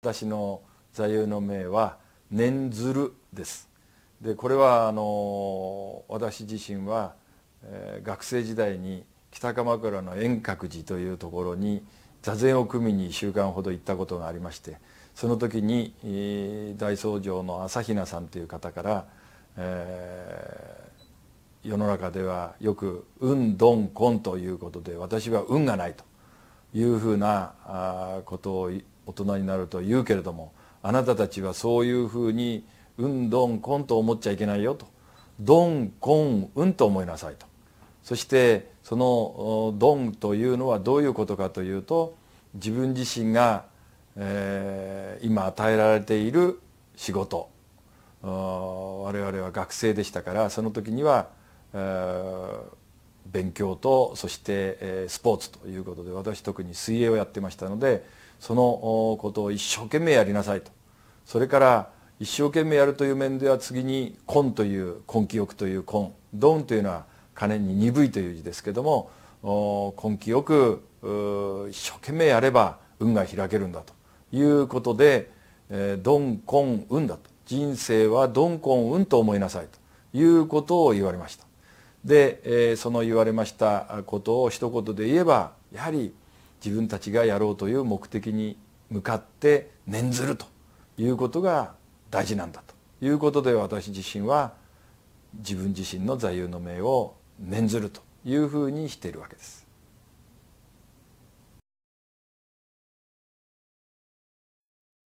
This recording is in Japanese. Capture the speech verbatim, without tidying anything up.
私の座右の銘は念ずるです。でこれはあの私自身は、えー、学生時代に北鎌倉の円覚寺というところに座禅を組みにいっしゅうかんほど行ったことがありまして、その時に、えー、大僧正の朝比奈さんという方から、えー、世の中ではよく運鈍根ということで、私は運がないというふうなあことを大人になると言うけれども、あなたたちはそういうふうに運鈍根と思っちゃいけないよと、鈍根運と思いなさいと。そしてその鈍というのはどういうことかというと、自分自身が、えー、今与えられている仕事、我々は学生でしたから、その時には、えー、勉強とそして、えー、スポーツということで、私特に水泳をやってましたので、そのことを一生懸命やりなさいと。それから一生懸命やるという面では、次に根という根気よくという根、鈍というのは金に鈍いという字ですけども、根気よく一生懸命やれば運が開けるんだということで、鈍根運だと、人生は鈍根運と思いなさいということを言われました。でその言われましたことを一言で言えば、やはり自分たちがやろうという目的に向かって念ずるということが大事なんだということで、私自身は自分自身の座右の銘を念ずるというふうにしているわけです。